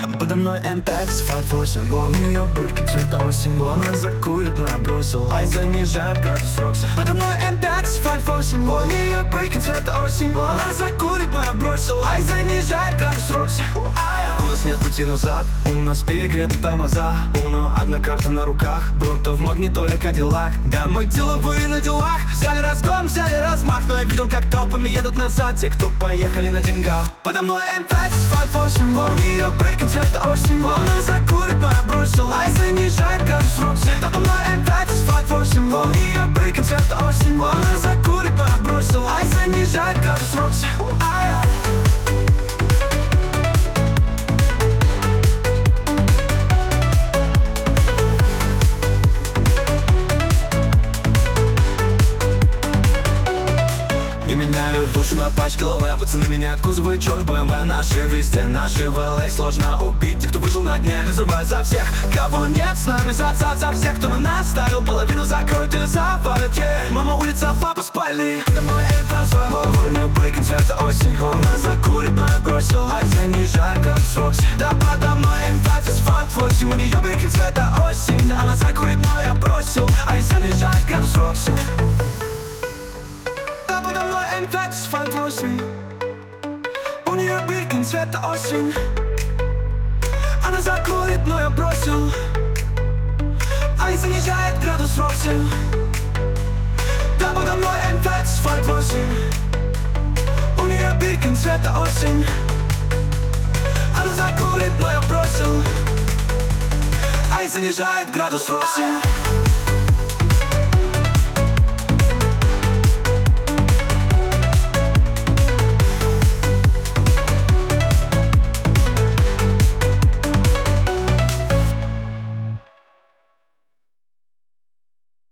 Подо мной М5 асфальт 8. У нее брюки цвета осень. Она закурит, но я бросил. Ай, занижает градус Рокси. Подо мной М5 асфальт 8. У нее брюки цвета осень. Она закурит, но я бросил. Ай, занижает градус Рокси. У нас нет пути назад, у нас перегреты тормоза. Одна карта на руках, будто в магнитоле Кадиллак. Да, мы деловые на делах. Взяли разгон, взяли размах. Но я видел, как толпами едут назад те, кто поехали на деньгах. Подо мной М5 асфальт 8. У нее брейки цвета осень. Она закурит, но я бросил. Ай, занижает градус Рокси. Подо мной М5 асфальт 8. У нее брейки цвета осень. Она закурит, но я бросил. Ай, занижает градус Рокси. И меняю душу на пачке лаве. Пацаны меняют кузовы, черт БМВ. Наши везде, наши ВЛА. Сложно убить тех, кто выжил на дне. Разрывают за всех, кого нет с нами. За всех, кто на нас ставил. Половину закроют и завалят. Мама, улица, папа, спали. Домой это брейкинг цвета осень. Она закурит, но я бросил. Ай, занижай градус Рокси. Да подо мной М5 асфальт 8. У нее брейкинг цвета осень. Она закурит, но я бросил. Ай, занижай градус Рокси. М5 асфальт 8. У нее брейкинг цвета осень. Она закурит, но я бросил. Ай, занижает градус Рокси. Да, подо мной М5 асфальт 8. У нее брейкинг цвета осень. Она закурит, но я бросил. Ай, занижает градус Рокси.